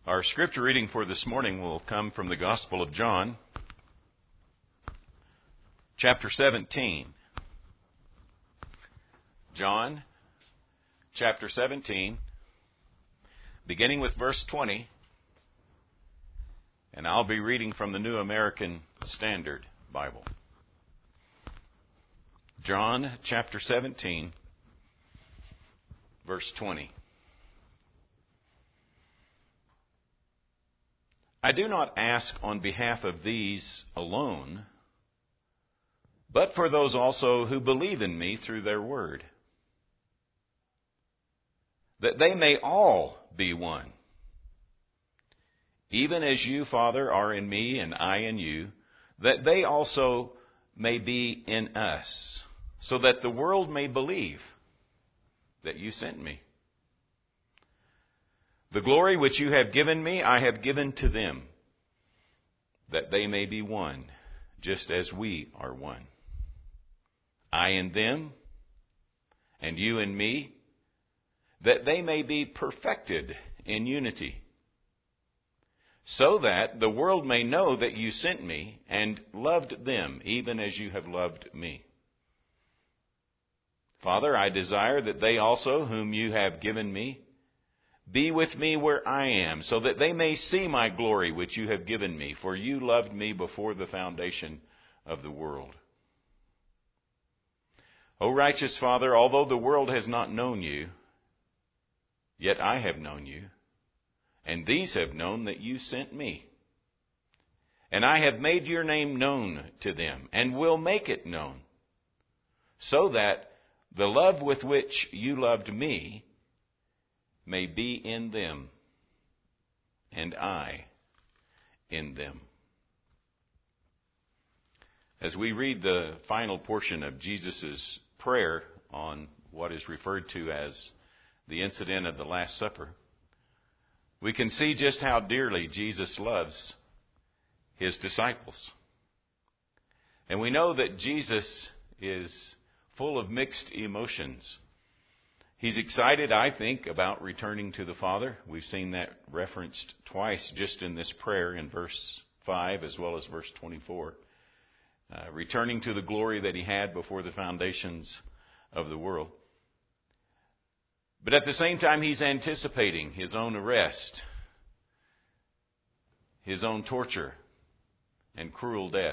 Our scripture reading for this morning will come from the Gospel of John, chapter 17. John, chapter 17, beginning with verse 20, and I'll be reading from the New American Standard Bible. John, chapter 17, verse 20. I do not ask on behalf of these alone, but for those also who believe in me through their word, that they may all be one. Even as you, Father, are in me and I in you, that they also may be in us, so that the world may believe that you sent me. The glory which you have given me, I have given to them, that they may be one, just as we are one. I in them, and you in me, that they may be perfected in unity, so that the world may know that you sent me and loved them, even as you have loved me. Father, I desire that they also, whom you have given me, be with me where I am, so that they may see my glory which you have given me, for you loved me before the foundation of the world. O righteous Father, although the world has not known you, yet I have known you, and these have known that you sent me. And I have made your name known to them, and will make it known, so that the love with which you loved me may be in them, and I in them. As we read the final portion of Jesus' prayer on what is referred to as the incident of the Last Supper, we can see just how dearly Jesus loves his disciples. And we know that Jesus is full of mixed emotions. He's excited, I think, about returning to the Father. We've seen that referenced twice just in this prayer in verse 5 as well as verse 24. Returning to the glory that he had before the foundations of the world. But at the same time, he's anticipating his own arrest, his own torture, and cruel death.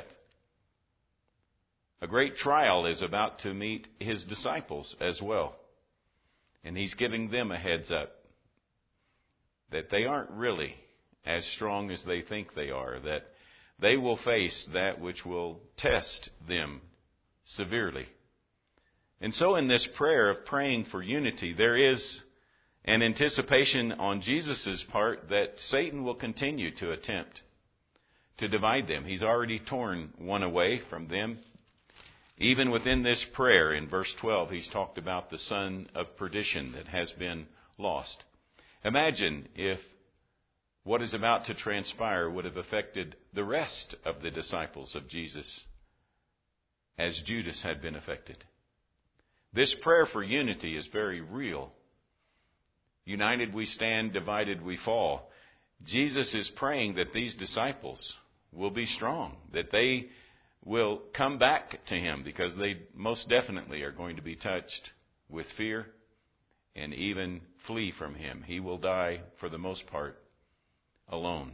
A great trial is about to meet his disciples as well. And he's giving them a heads up that they aren't really as strong as they think they are, that they will face that which will test them severely. And so in this prayer of praying for unity, there is an anticipation on Jesus' part that Satan will continue to attempt to divide them. He's already torn one away from them. Even within this prayer, in verse 12, he's talked about the son of perdition that has been lost. Imagine if what is about to transpire would have affected the rest of the disciples of Jesus as Judas had been affected. This prayer for unity is very real. United we stand, divided we fall. Jesus is praying that these disciples will be strong, that they will come back to him, because they most definitely are going to be touched with fear and even flee from him. He will die, for the most part, alone.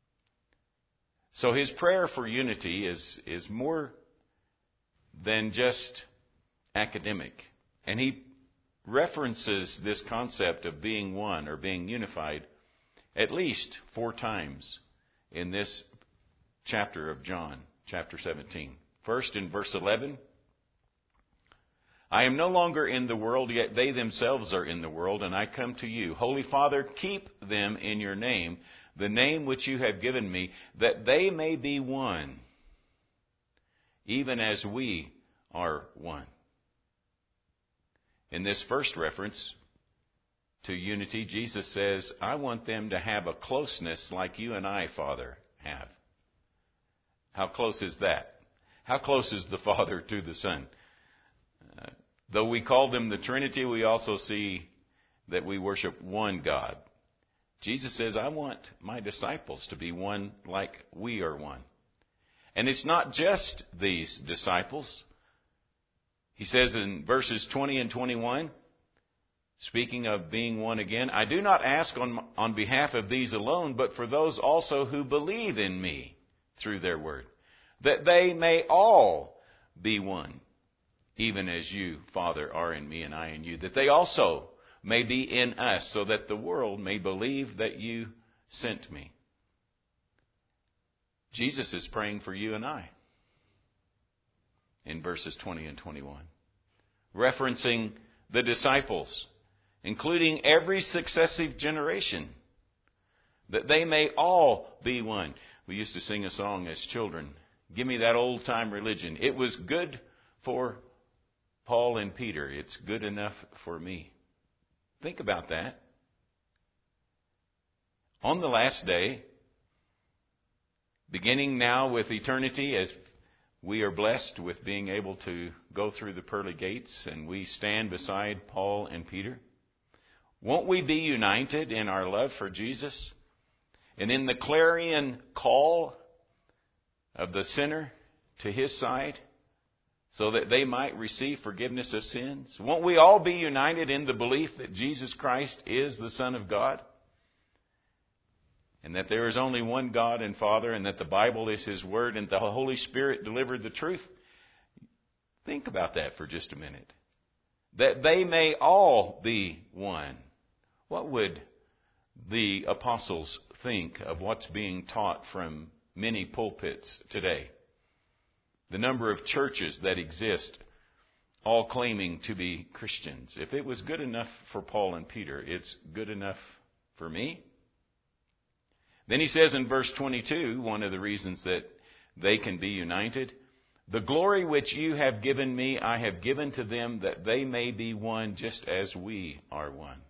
So his prayer for unity is more than just academic. And he references this concept of being one or being unified at least 4 times in this chapter of John. Chapter 17. First, in verse 11, I am no longer in the world, yet they themselves are in the world, and I come to you. Holy Father, keep them in your name, the name which you have given me, that they may be one, even as we are one. In this first reference to unity, Jesus says, I want them to have a closeness like you and I, Father, have. How close is that? How close is the Father to the Son? Though we call them the Trinity, we also see that we worship one God. Jesus says, I want my disciples to be one like we are one. And it's not just these disciples. He says in verses 20 and 21, speaking of being one again, I do not ask on behalf of these alone, but for those also who believe in me through their word, that they may all be one, even as you, Father, are in me and I in you, that they also may be in us, so that the world may believe that you sent me. Jesus is praying for you and I in verses 20 and 21, referencing the disciples, including every successive generation, that they may all be one. We used to sing a song as children, give me that old-time religion. It was good for Paul and Peter. It's good enough for me. Think about that. On the last day, beginning now with eternity, as we are blessed with being able to go through the pearly gates and we stand beside Paul and Peter, won't we be united in our love for Jesus and in the clarion call of the sinner to his side so that they might receive forgiveness of sins? Won't we all be united in the belief that Jesus Christ is the Son of God? And that there is only one God and Father, and that the Bible is His Word, and the Holy Spirit delivered the truth? Think about that for just a minute. That they may all be one. What would the apostles think of what's being taught from many pulpits today? The number of churches that exist, all claiming to be Christians. If it was good enough for Paul and Peter, it's good enough for me. Then he says in verse 22, one of the reasons that they can be united, the glory which you have given me, I have given to them, that they may be one just as we are one.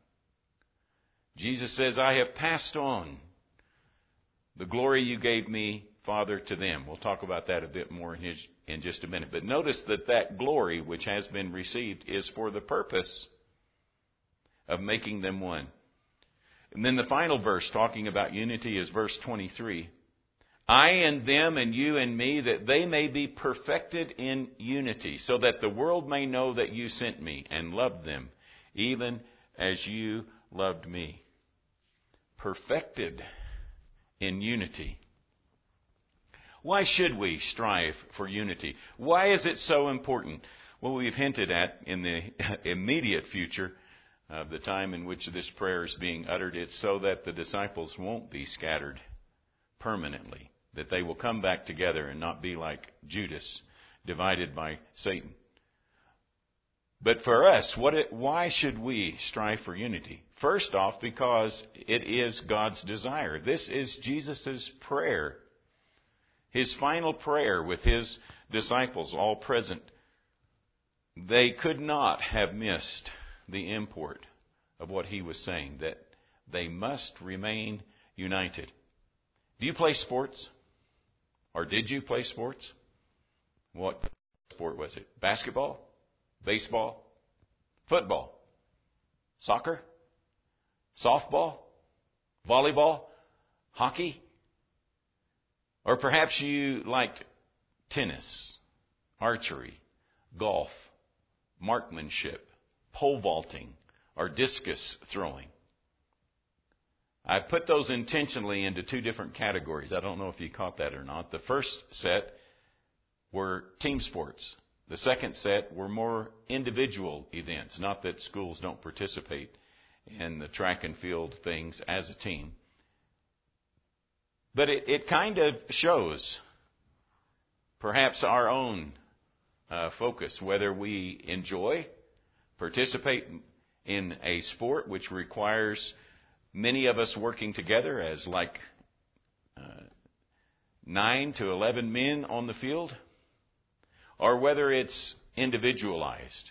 Jesus says, I have passed on the glory you gave me, Father, to them. We'll talk about that a bit more in just a minute. But notice that glory which has been received is for the purpose of making them one. And then the final verse talking about unity is verse 23. I and them and you and me, that they may be perfected in unity, so that the world may know that you sent me and loved them, even as you loved me. Perfected in unity. Why should we strive for unity? Why is it so important? Well, we've hinted at in the immediate future of the time in which this prayer is being uttered. It's so that the disciples won't be scattered permanently, that they will come back together and not be like Judas, divided by Satan. But for us, why should we strive for unity? First off, because it is God's desire. This is Jesus' prayer. His final prayer with His disciples all present. They could not have missed the import of what He was saying, that they must remain united. Do you play sports? Or did you play sports? What sport was it? Basketball? Baseball? Football? Soccer? Softball? Volleyball? Hockey? Or perhaps you liked tennis, archery, golf, marksmanship, pole vaulting, or discus throwing. I put those intentionally into two different categories. I don't know if you caught that or not. The first set were team sports. The second set were more individual events. Not that schools don't participate in the track and field things as a team. But it kind of shows perhaps our own focus, whether we enjoy, participate in a sport which requires many of us working together as like 9 to 11 men on the field, or whether it's individualized.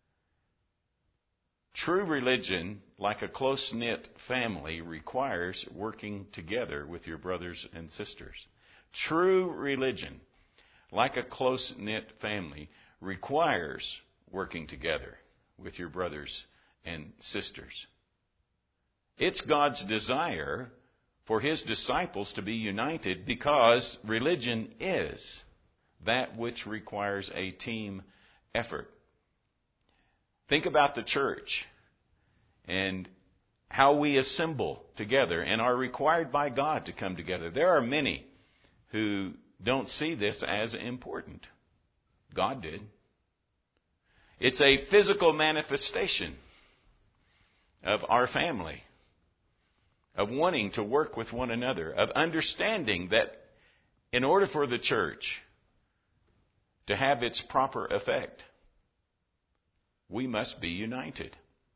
True religion, like a close-knit family, requires working together with your brothers and sisters. True religion, like a close-knit family, requires working together with your brothers and sisters. It's God's desire for His disciples to be united, because religion is that which requires a team effort. Think about the church and how we assemble together and are required by God to come together. There are many who don't see this as important. God did. It's a physical manifestation of our family, of wanting to work with one another, of understanding that in order for the church to have its proper effect, we must be united.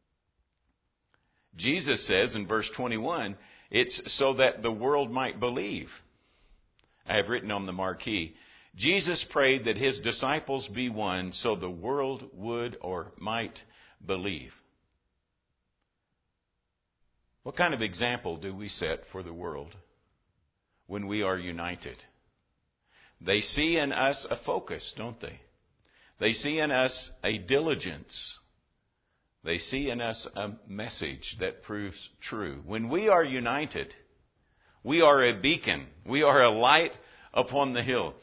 Jesus says in verse 21, it's so that the world might believe. I have written on the marquee, Jesus prayed that His disciples be one so the world would or might believe. What kind of example do we set for the world when we are united? They see in us a focus, don't they? They see in us a diligence. They see in us a message that proves true. When we are united, we are a beacon. We are a light upon the hill.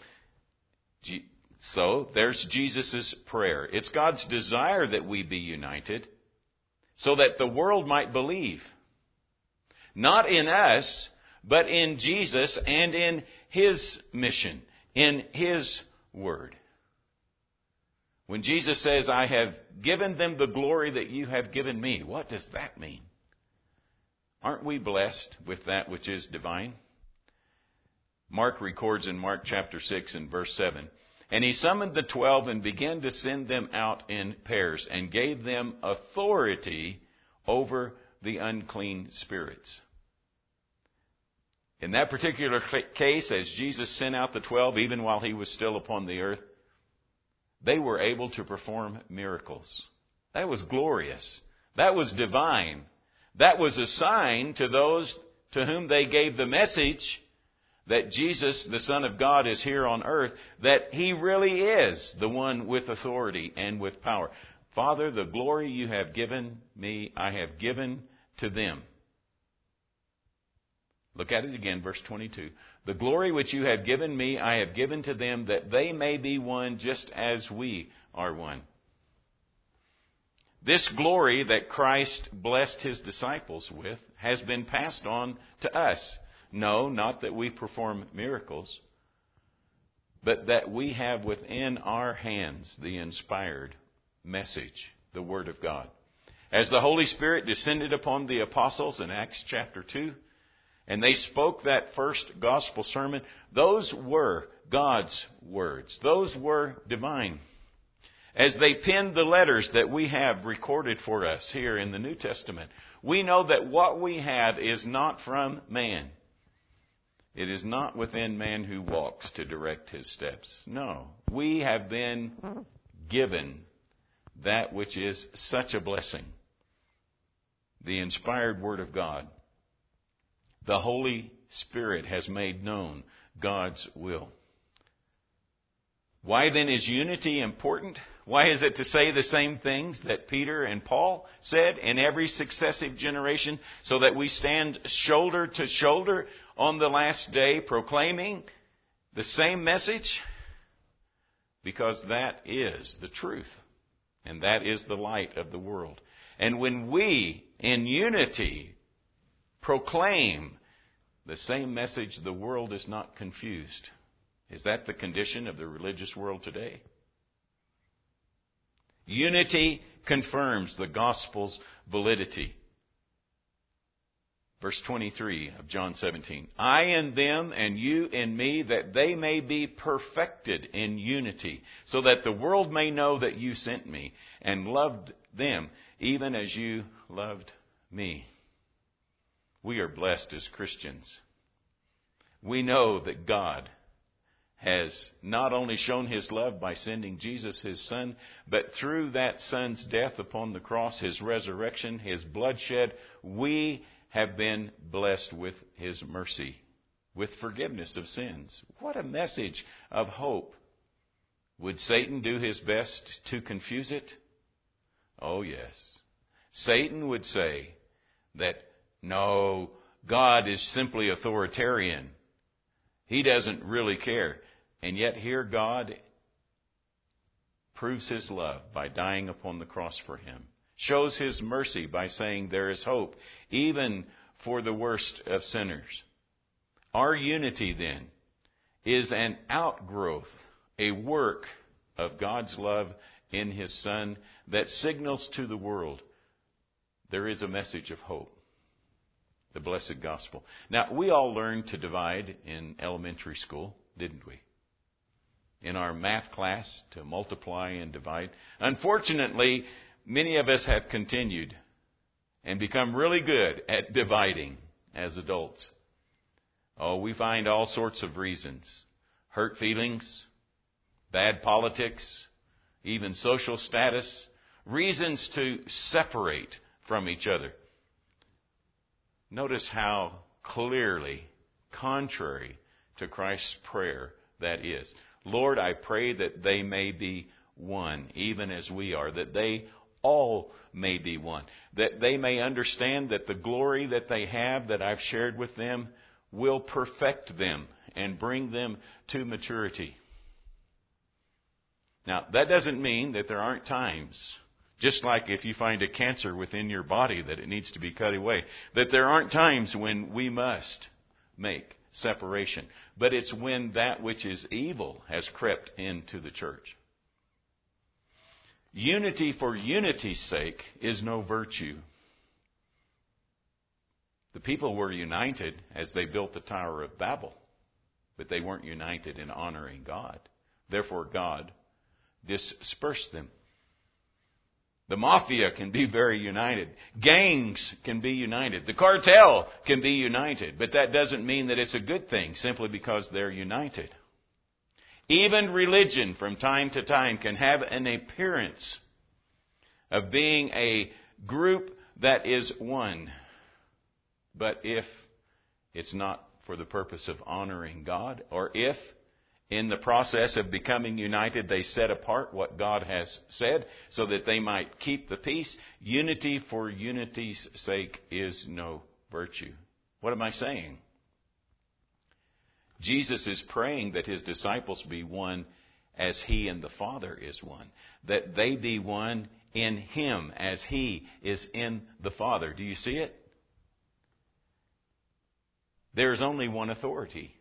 So there's Jesus' prayer. It's God's desire that we be united so that the world might believe. Not in us, but in Jesus and in His mission, in His word. When Jesus says, I have given them the glory that you have given me, what does that mean? Aren't we blessed with that which is divine? Mark records in Mark chapter 6 and verse 7, and He summoned the 12 and began to send them out in pairs and gave them authority over the unclean spirits. In that particular case, as Jesus sent out the 12, even while He was still upon the earth, they were able to perform miracles. That was glorious. That was divine. That was a sign to those to whom they gave the message that Jesus, the Son of God, is here on earth, that He really is the one with authority and with power. Father, the glory you have given me, I have given to them. Look at it again, verse 22. The glory which you have given me, I have given to them, that they may be one just as we are one. This glory that Christ blessed His disciples with has been passed on to us. No, not that we perform miracles, but that we have within our hands the inspired message, the Word of God. As the Holy Spirit descended upon the apostles in Acts chapter 2, and they spoke that first gospel sermon, those were God's words. Those were divine. As they penned the letters that we have recorded for us here in the New Testament, we know that what we have is not from man. It is not within man who walks to direct his steps. No, we have been given that which is such a blessing. The inspired Word of God. The Holy Spirit has made known God's will. Why then is unity important? Why is it to say the same things that Peter and Paul said in every successive generation, so that we stand shoulder to shoulder on the last day proclaiming the same message? Because that is the truth, and that is the light of the world. And when we, in unity, proclaim the same message, the world is not confused. Is that the condition of the religious world today? Unity confirms the gospel's validity. Verse 23 of John 17. I in them and you in me, that they may be perfected in unity, so that the world may know that you sent me and loved them, even as you loved me. We are blessed as Christians. We know that God has not only shown His love by sending Jesus, His Son, but through that Son's death upon the cross, His resurrection, His bloodshed, we have been blessed with His mercy, with forgiveness of sins. What a message of hope. Would Satan do his best to confuse it? Oh yes. Satan would say that No, God is simply authoritarian. He doesn't really care. And yet here God proves His love by dying upon the cross for him. Shows His mercy by saying there is hope, even for the worst of sinners. Our unity then is an outgrowth, a work of God's love in His Son that signals to the world there is a message of hope. The blessed gospel. Now, we all learned to divide in elementary school, didn't we? In our math class, to multiply and divide. Unfortunately, many of us have continued and become really good at dividing as adults. Oh, we find all sorts of reasons. Hurt feelings, bad politics, even social status, reasons to separate from each other. Notice how clearly contrary to Christ's prayer that is. Lord, I pray that they may be one, even as we are, that they all may be one, that they may understand that the glory that they have that I've shared with them will perfect them and bring them to maturity. Now, that doesn't mean that there aren't times, just like if you find a cancer within your body that it needs to be cut away, that there aren't times when we must make separation. But it's when that which is evil has crept into the church. Unity for unity's sake is no virtue. The people were united as they built the Tower of Babel, but they weren't united in honoring God. Therefore, God dispersed them. The mafia can be very united. Gangs can be united. The cartel can be united. But that doesn't mean that it's a good thing simply because they're united. Even religion from time to time can have an appearance of being a group that is one. But if it's not for the purpose of honoring God, or if in the process of becoming united, they set apart what God has said so that they might keep the peace. Unity for unity's sake is no virtue. What am I saying? Jesus is praying that His disciples be one as He and the Father is one. That they be one in Him as He is in the Father. Do you see it? There is only one authority.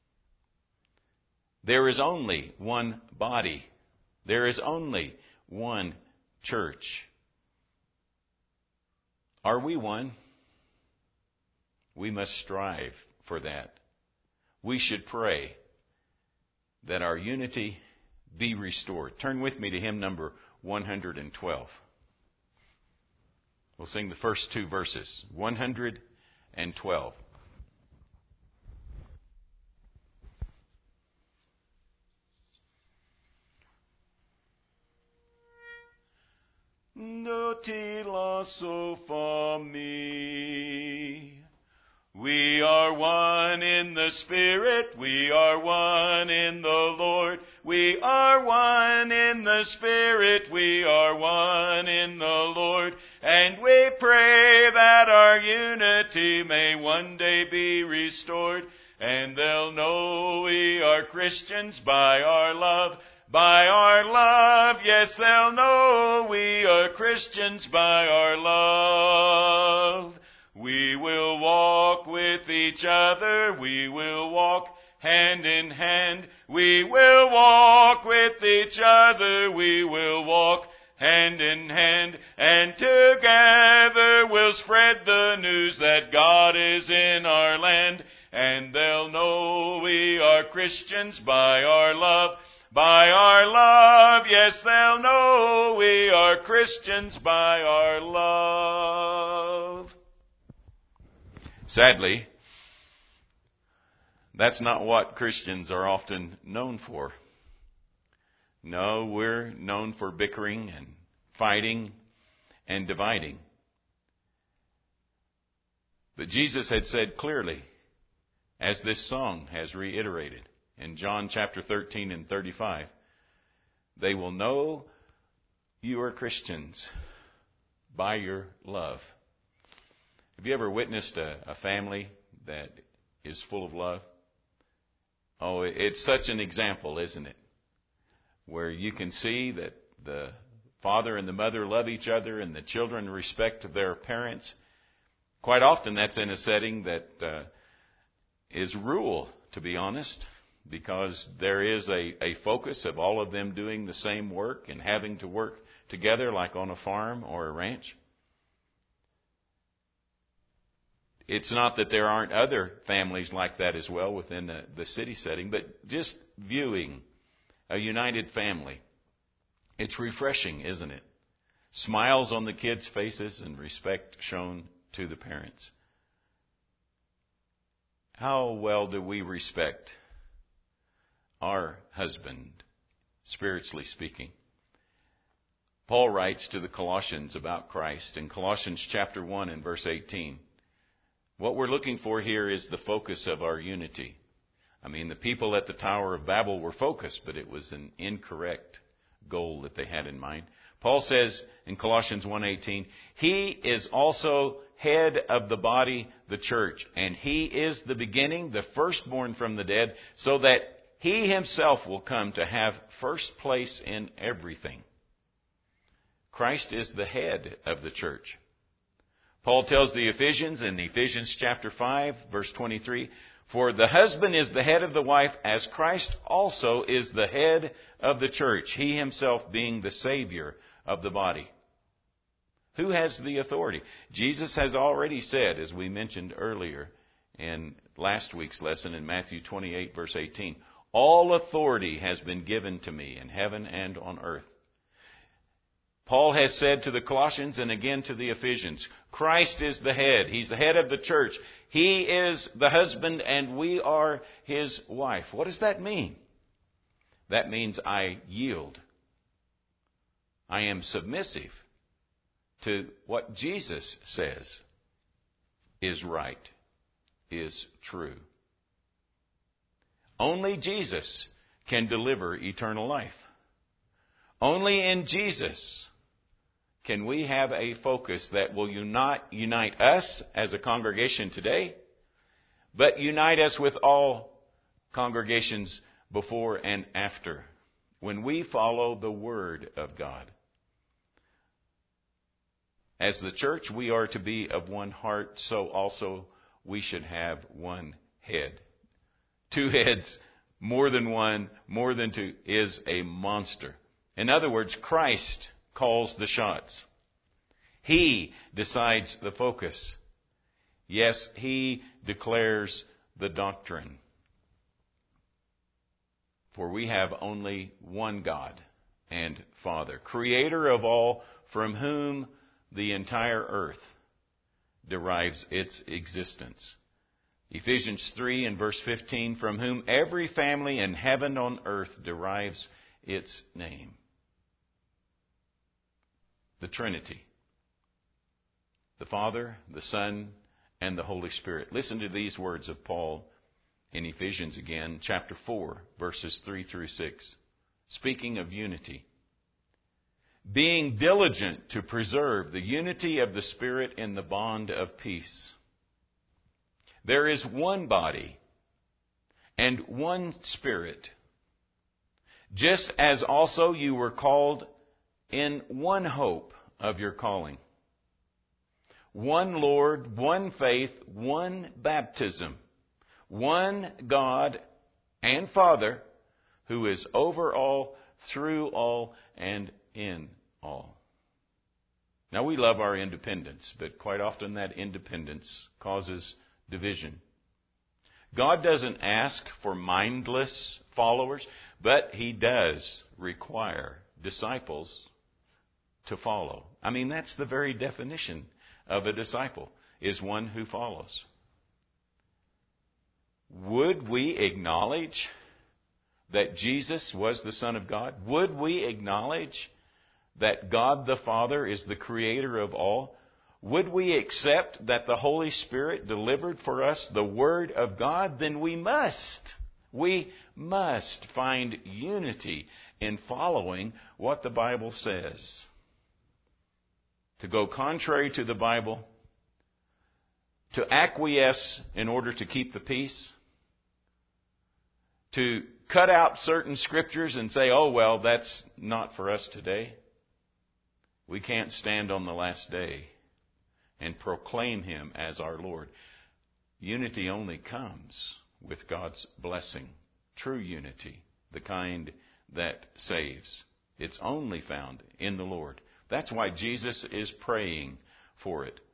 There is only one body. There is only one church. Are we one? We must strive for that. We should pray that our unity be restored. Turn with me to hymn number 112. We'll sing the first two verses. 112. No ti lasso for me. We are one in the Spirit, we are one in the Lord. We are one in the Spirit, we are one in the Lord. And we pray that our unity may one day be restored. And they'll know we are Christians by our love. By our love, yes, they'll know we are Christians by our love. We will walk with each other, we will walk hand in hand. We will walk with each other, we will walk hand in hand. And together we'll spread the news that God is in our land. And they'll know we are Christians by our love. By our love, yes, they'll know we are Christians by our love. Sadly, that's not what Christians are often known for. No, we're known for bickering and fighting and dividing. But Jesus had said clearly, as this song has reiterated, in John chapter 13 and 35, they will know you are Christians by your love. Have you ever witnessed a family that is full of love? Oh, it's such an example, isn't it? Where you can see that the father and the mother love each other and the children respect their parents. Quite often that's in a setting that is rural, to be honest, because there is a focus of all of them doing the same work and having to work together like on a farm or a ranch. It's not that there aren't other families like that as well within the city setting, but just viewing a united family, it's refreshing, isn't it? Smiles on the kids' faces and respect shown to the parents. How well do we respect our husband, spiritually speaking? Paul writes to the Colossians about Christ in Colossians chapter 1 and verse 18. What we're looking for here is the focus of our unity. I mean, the people at the Tower of Babel were focused, but it was an incorrect goal that they had in mind. Paul says in Colossians 1:18, He is also head of the body, the church, and He is the beginning, the firstborn from the dead, so that He Himself will come to have first place in everything. Christ is the head of the church. Paul tells the Ephesians in Ephesians chapter 5, verse 23, For the husband is the head of the wife, as Christ also is the head of the church, He Himself being the Savior of the body. Who has the authority? Jesus has already said, as we mentioned earlier in last week's lesson in Matthew 28, verse 18, All authority has been given to me in heaven and on earth. Paul has said to the Colossians and again to the Ephesians, Christ is the head. He's the head of the church. He is the husband and we are His wife. What does that mean? That means I yield. I am submissive to what Jesus says is right, is true. Only Jesus can deliver eternal life. Only in Jesus can we have a focus that will unite us as a congregation today, but unite us with all congregations before and after, when we follow the Word of God. As the church, we are to be of one heart, so also we should have one head. Two heads, more than one, more than two, is a monster. In other words, Christ calls the shots. He decides the focus. Yes, He declares the doctrine. For we have only one God and Father, Creator of all, from whom the entire earth derives its existence. Ephesians 3 and verse 15, from whom every family in heaven on earth derives its name. The Trinity. The Father, the Son, and the Holy Spirit. Listen to these words of Paul in Ephesians again, chapter 4, verses 3 through 6. Speaking of unity. Being diligent to preserve the unity of the Spirit in the bond of peace. There is one body and one Spirit, just as also you were called in one hope of your calling. One Lord, one faith, one baptism, one God and Father, who is over all, through all, and in all. Now, we love our independence, but quite often that independence causes division. God doesn't ask for mindless followers, but He does require disciples to follow. I mean, that's the very definition of a disciple, is one who follows. Would we acknowledge that Jesus was the Son of God? Would we acknowledge that God the Father is the Creator of all? Would we accept that the Holy Spirit delivered for us the Word of God? Then we must find unity in following what the Bible says. To go contrary to the Bible to acquiesce in order to keep the peace? To cut out certain scriptures and say, oh, well, that's not for us today? We can't stand on the last day and proclaim Him as our Lord. Unity only comes with God's blessing. True unity, the kind that saves. It's only found in the Lord. That's why Jesus is praying for it.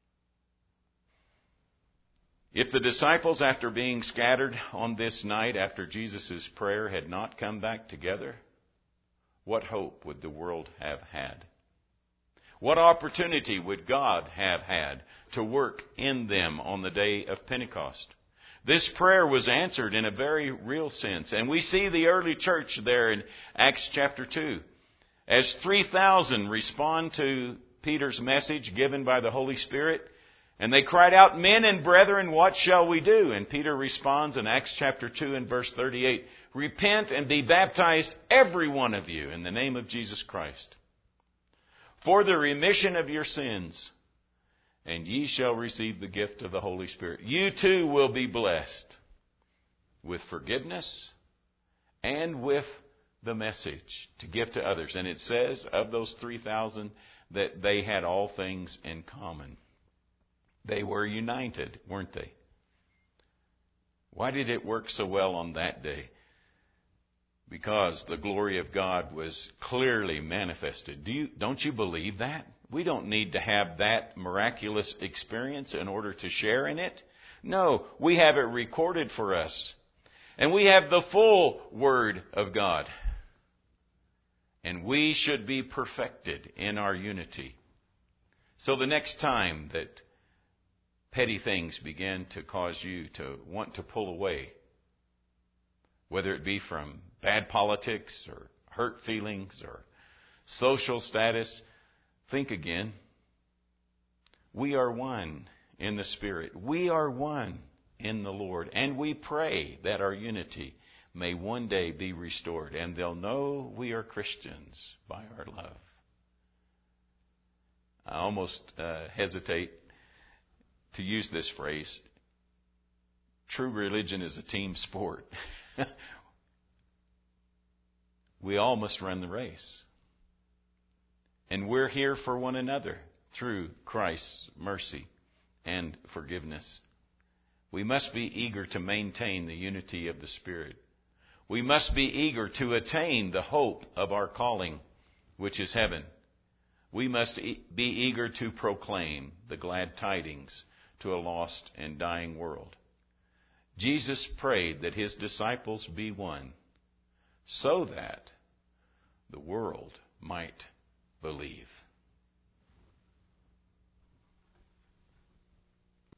If the disciples, after being scattered on this night after Jesus' prayer, had not come back together, what hope would the world have had? What opportunity would God have had to work in them on the day of Pentecost? This prayer was answered in a very real sense. And we see the early church there in Acts chapter 2. As 3,000 respond to Peter's message given by the Holy Spirit, and they cried out, "Men and brethren, what shall we do?" And Peter responds in Acts chapter 2 and verse 38, "Repent and be baptized, every one of you, in the name of Jesus Christ, for the remission of your sins, and ye shall receive the gift of the Holy Spirit." You too will be blessed with forgiveness and with the message to give to others. And it says of those 3,000 that they had all things in common. They were united, weren't they? Why did it work so well on that day? Because the glory of God was clearly manifested. Don't you believe that? We don't need to have that miraculous experience in order to share in it. No, we have it recorded for us. And we have the full Word of God. And we should be perfected in our unity. So the next time that petty things begin to cause you to want to pull away, whether it be from bad politics or hurt feelings or social status, think again. We are one in the Spirit. We are one in the Lord. And we pray that our unity may one day be restored. And they'll know we are Christians by our love. I almost hesitate to use this phrase. True religion is a team sport. We all must run the race. And we're here for one another through Christ's mercy and forgiveness. We must be eager to maintain the unity of the Spirit. We must be eager to attain the hope of our calling, which is heaven. We must be eager to proclaim the glad tidings to a lost and dying world. Jesus prayed that His disciples be one, so that